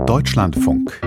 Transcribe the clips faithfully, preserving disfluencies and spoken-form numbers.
Deutschlandfunk.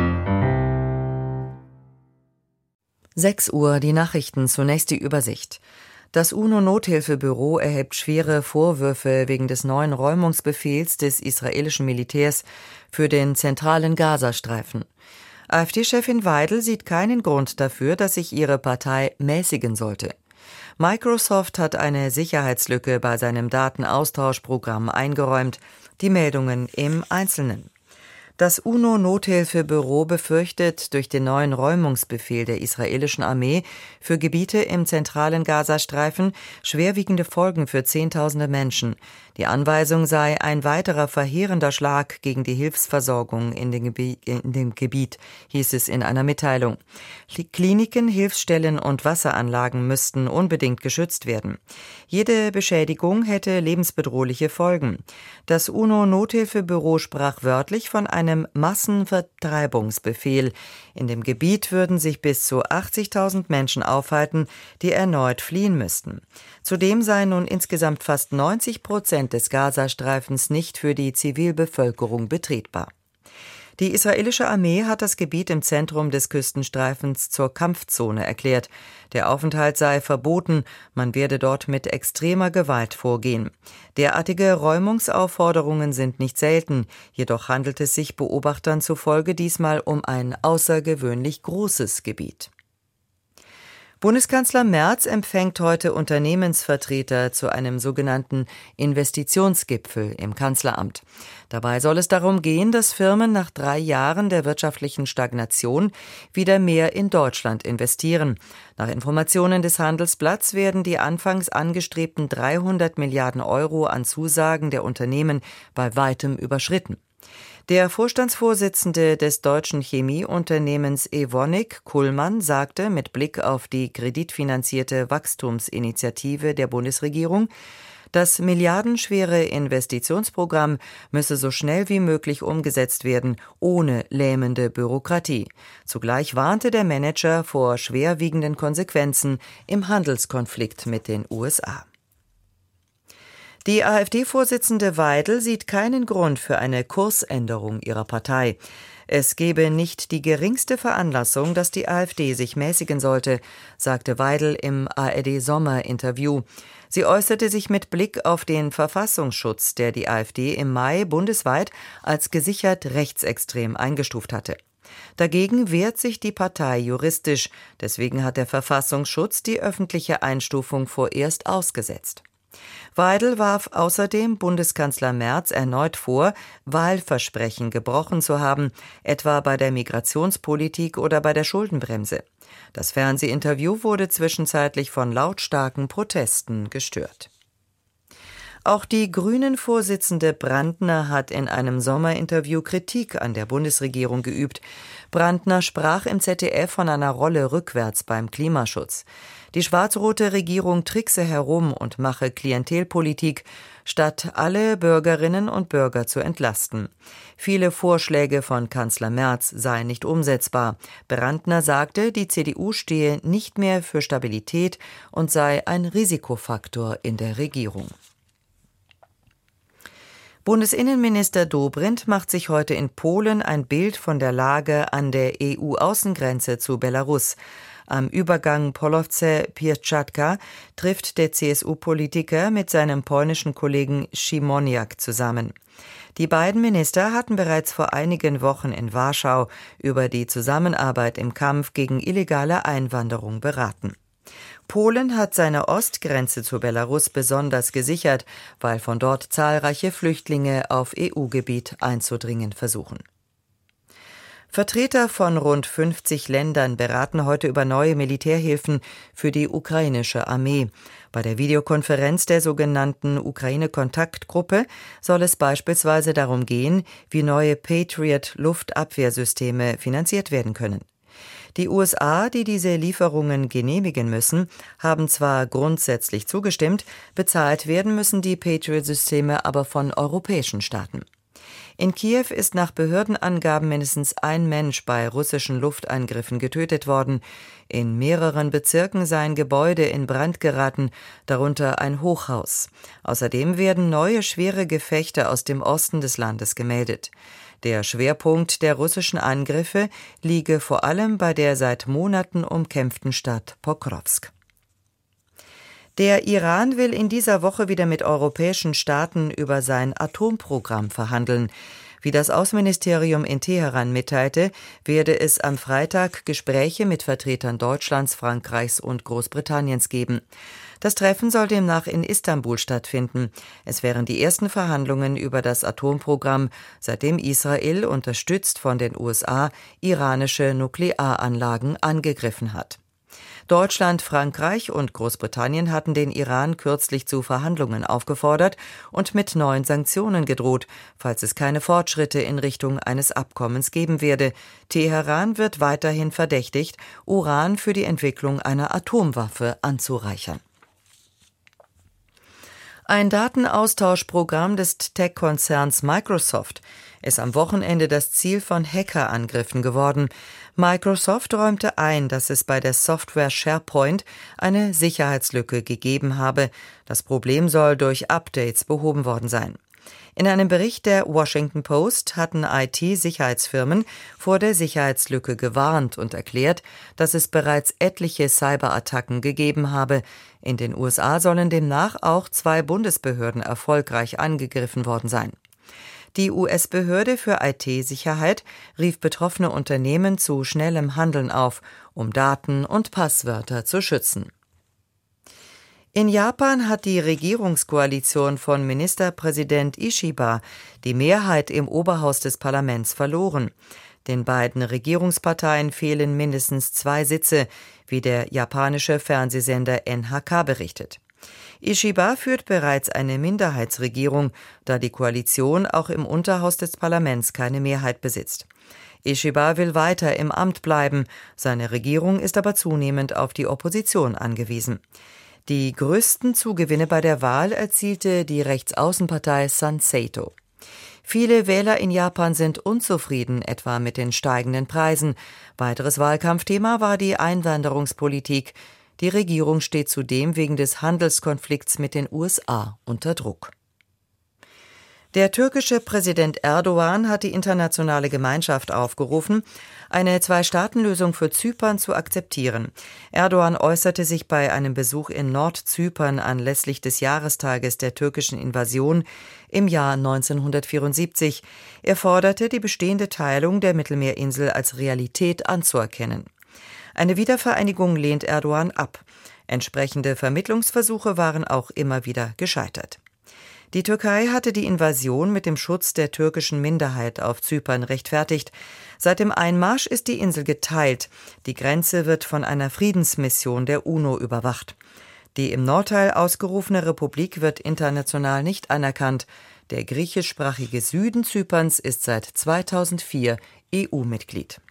sechs Uhr, die Nachrichten, zunächst die Übersicht. Das UNO-Nothilfebüro erhebt schwere Vorwürfe wegen des neuen Räumungsbefehls des israelischen Militärs für den zentralen Gazastreifen. AfD-Chefin Weidel sieht keinen Grund dafür, dass sich ihre Partei mäßigen sollte. Microsoft hat eine Sicherheitslücke bei seinem Datenaustauschprogramm eingeräumt. Die Meldungen im Einzelnen. Das UNO-Nothilfebüro befürchtet durch den neuen Räumungsbefehl der israelischen Armee für Gebiete im zentralen Gazastreifen schwerwiegende Folgen für Zehntausende Menschen. Die Anweisung sei ein weiterer verheerender Schlag gegen die Hilfsversorgung in dem, Gebi- in dem Gebiet, hieß es in einer Mitteilung. Kliniken, Hilfsstellen und Wasseranlagen müssten unbedingt geschützt werden. Jede Beschädigung hätte lebensbedrohliche Folgen. Das UNO-Nothilfebüro sprach wörtlich von einem Massenvertreibungsbefehl. In dem Gebiet würden sich bis zu achtzigtausend Menschen aufhalten, die erneut fliehen müssten. Zudem seien nun insgesamt fast neunzig Prozent des Gazastreifens nicht für die Zivilbevölkerung betretbar. Die israelische Armee hat das Gebiet im Zentrum des Küstenstreifens zur Kampfzone erklärt. Der Aufenthalt sei verboten, man werde dort mit extremer Gewalt vorgehen. Derartige Räumungsaufforderungen sind nicht selten, jedoch handelt es sich Beobachtern zufolge diesmal um ein außergewöhnlich großes Gebiet. Bundeskanzler Merz empfängt heute Unternehmensvertreter zu einem sogenannten Investitionsgipfel im Kanzleramt. Dabei soll es darum gehen, dass Firmen nach drei Jahren der wirtschaftlichen Stagnation wieder mehr in Deutschland investieren. Nach Informationen des Handelsblatts werden die anfangs angestrebten dreihundert Milliarden Euro an Zusagen der Unternehmen bei weitem überschritten. Der Vorstandsvorsitzende des deutschen Chemieunternehmens Evonik, Kullmann, sagte mit Blick auf die kreditfinanzierte Wachstumsinitiative der Bundesregierung, das milliardenschwere Investitionsprogramm müsse so schnell wie möglich umgesetzt werden, ohne lähmende Bürokratie. Zugleich warnte der Manager vor schwerwiegenden Konsequenzen im Handelskonflikt mit den U S A. Die AfD-Vorsitzende Weidel sieht keinen Grund für eine Kursänderung ihrer Partei. Es gebe nicht die geringste Veranlassung, dass die AfD sich mäßigen sollte, sagte Weidel im A R D-Sommer-Interview. Sie äußerte sich mit Blick auf den Verfassungsschutz, der die AfD im Mai bundesweit als gesichert rechtsextrem eingestuft hatte. Dagegen wehrt sich die Partei juristisch. Deswegen hat der Verfassungsschutz die öffentliche Einstufung vorerst ausgesetzt. Weidel warf außerdem Bundeskanzler Merz erneut vor, Wahlversprechen gebrochen zu haben, etwa bei der Migrationspolitik oder bei der Schuldenbremse. Das Fernsehinterview wurde zwischenzeitlich von lautstarken Protesten gestört. Auch die Grünen-Vorsitzende Brandner hat in einem Sommerinterview Kritik an der Bundesregierung geübt. Brandner sprach im Z D F von einer Rolle rückwärts beim Klimaschutz. Die schwarz-rote Regierung trickse herum und mache Klientelpolitik, statt alle Bürgerinnen und Bürger zu entlasten. Viele Vorschläge von Kanzler Merz seien nicht umsetzbar. Brandner sagte, die C D U stehe nicht mehr für Stabilität und sei ein Risikofaktor in der Regierung. Bundesinnenminister Dobrindt macht sich heute in Polen ein Bild von der Lage an der E U-Außengrenze zu Belarus. Am Übergang Polowce-Pieszczadka trifft der C S U-Politiker mit seinem polnischen Kollegen Siemoniak zusammen. Die beiden Minister hatten bereits vor einigen Wochen in Warschau über die Zusammenarbeit im Kampf gegen illegale Einwanderung beraten. Polen hat seine Ostgrenze zu Belarus besonders gesichert, weil von dort zahlreiche Flüchtlinge auf E U-Gebiet einzudringen versuchen. Vertreter von rund fünfzig Ländern beraten heute über neue Militärhilfen für die ukrainische Armee. Bei der Videokonferenz der sogenannten Ukraine-Kontaktgruppe soll es beispielsweise darum gehen, wie neue Patriot-Luftabwehrsysteme finanziert werden können. Die U S A, die diese Lieferungen genehmigen müssen, haben zwar grundsätzlich zugestimmt, bezahlt werden müssen die Patriot-Systeme aber von europäischen Staaten. In Kiew ist nach Behördenangaben mindestens ein Mensch bei russischen Luftangriffen getötet worden. In mehreren Bezirken seien Gebäude in Brand geraten, darunter ein Hochhaus. Außerdem werden neue schwere Gefechte aus dem Osten des Landes gemeldet. Der Schwerpunkt der russischen Angriffe liege vor allem bei der seit Monaten umkämpften Stadt Pokrovsk. Der Iran will in dieser Woche wieder mit europäischen Staaten über sein Atomprogramm verhandeln. Wie das Außenministerium in Teheran mitteilte, werde es am Freitag Gespräche mit Vertretern Deutschlands, Frankreichs und Großbritanniens geben. Das Treffen soll demnach in Istanbul stattfinden. Es wären die ersten Verhandlungen über das Atomprogramm, seitdem Israel, unterstützt von den U S A, iranische Nuklearanlagen angegriffen hat. Deutschland, Frankreich und Großbritannien hatten den Iran kürzlich zu Verhandlungen aufgefordert und mit neuen Sanktionen gedroht, falls es keine Fortschritte in Richtung eines Abkommens geben werde. Teheran wird weiterhin verdächtigt, Uran für die Entwicklung einer Atomwaffe anzureichern. Ein Datenaustauschprogramm des Tech-Konzerns Microsoft ist am Wochenende das Ziel von Hackerangriffen geworden. Microsoft räumte ein, dass es bei der Software SharePoint eine Sicherheitslücke gegeben habe. Das Problem soll durch Updates behoben worden sein. In einem Bericht der Washington Post hatten I T-Sicherheitsfirmen vor der Sicherheitslücke gewarnt und erklärt, dass es bereits etliche Cyberattacken gegeben habe. In den U S A sollen demnach auch zwei Bundesbehörden erfolgreich angegriffen worden sein. Die U S-Behörde für I T-Sicherheit rief betroffene Unternehmen zu schnellem Handeln auf, um Daten und Passwörter zu schützen. In Japan hat die Regierungskoalition von Ministerpräsident Ishiba die Mehrheit im Oberhaus des Parlaments verloren. Den beiden Regierungsparteien fehlen mindestens zwei Sitze, wie der japanische Fernsehsender N H K berichtet. Ishiba führt bereits eine Minderheitsregierung, da die Koalition auch im Unterhaus des Parlaments keine Mehrheit besitzt. Ishiba will weiter im Amt bleiben, seine Regierung ist aber zunehmend auf die Opposition angewiesen. Die größten Zugewinne bei der Wahl erzielte die Rechtsaußenpartei Sanseito. Viele Wähler in Japan sind unzufrieden, etwa mit den steigenden Preisen. Weiteres Wahlkampfthema war die Einwanderungspolitik. Die Regierung steht zudem wegen des Handelskonflikts mit den U S A unter Druck. Der türkische Präsident Erdogan hat die internationale Gemeinschaft aufgerufen, eine Zwei-Staaten-Lösung für Zypern zu akzeptieren. Erdogan äußerte sich bei einem Besuch in Nordzypern anlässlich des Jahrestages der türkischen Invasion im Jahr neunzehnhundertvierundsiebzig. Er forderte, die bestehende Teilung der Mittelmeerinsel als Realität anzuerkennen. Eine Wiedervereinigung lehnt Erdogan ab. Entsprechende Vermittlungsversuche waren auch immer wieder gescheitert. Die Türkei hatte die Invasion mit dem Schutz der türkischen Minderheit auf Zypern rechtfertigt. Seit dem Einmarsch ist die Insel geteilt. Die Grenze wird von einer Friedensmission der UNO überwacht. Die im Nordteil ausgerufene Republik wird international nicht anerkannt. Der griechischsprachige Süden Zyperns ist seit zweitausendvier E U-Mitglied.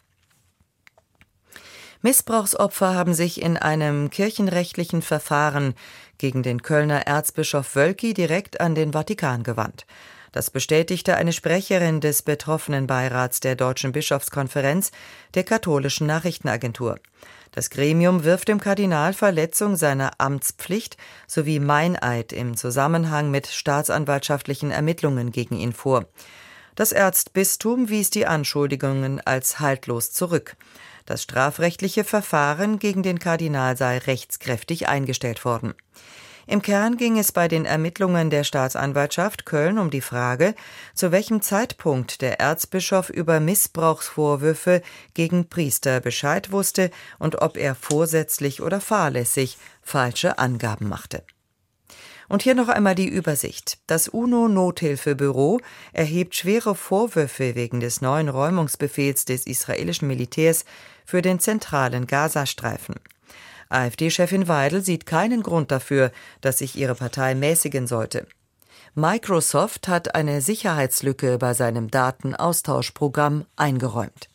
Missbrauchsopfer haben sich in einem kirchenrechtlichen Verfahren gegen den Kölner Erzbischof Wölki direkt an den Vatikan gewandt. Das bestätigte eine Sprecherin des betroffenen Beirats der Deutschen Bischofskonferenz, der katholischen Nachrichtenagentur. Das Gremium wirft dem Kardinal Verletzung seiner Amtspflicht sowie Meineid im Zusammenhang mit staatsanwaltschaftlichen Ermittlungen gegen ihn vor. Das Erzbistum wies die Anschuldigungen als haltlos zurück. Das strafrechtliche Verfahren gegen den Kardinal sei rechtskräftig eingestellt worden. Im Kern ging es bei den Ermittlungen der Staatsanwaltschaft Köln um die Frage, zu welchem Zeitpunkt der Erzbischof über Missbrauchsvorwürfe gegen Priester Bescheid wusste und ob er vorsätzlich oder fahrlässig falsche Angaben machte. Und hier noch einmal die Übersicht. Das UNO-Nothilfebüro erhebt schwere Vorwürfe wegen des neuen Räumungsbefehls des israelischen Militärs für den zentralen Gazastreifen. AfD-Chefin Weidel sieht keinen Grund dafür, dass sich ihre Partei mäßigen sollte. Microsoft hat eine Sicherheitslücke bei seinem Datenaustauschprogramm eingeräumt.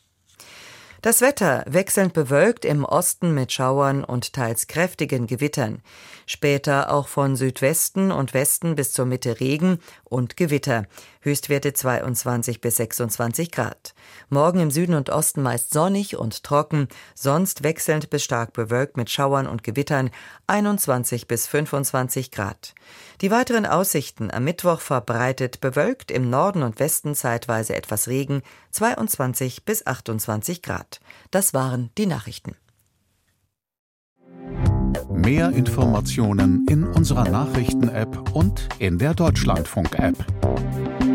Das Wetter wechselnd bewölkt, im Osten mit Schauern und teils kräftigen Gewittern. Später auch von Südwesten und Westen bis zur Mitte Regen und Gewitter. Höchstwerte zweiundzwanzig bis sechsundzwanzig Grad. Morgen im Süden und Osten meist sonnig und trocken, sonst wechselnd bis stark bewölkt mit Schauern und Gewittern, einundzwanzig bis fünfundzwanzig Grad. Die weiteren Aussichten: am Mittwoch verbreitet bewölkt, im Norden und Westen zeitweise etwas Regen, zweiundzwanzig bis achtundzwanzig Grad. Das waren die Nachrichten. Mehr Informationen in unserer Nachrichten-App und in der Deutschlandfunk-App.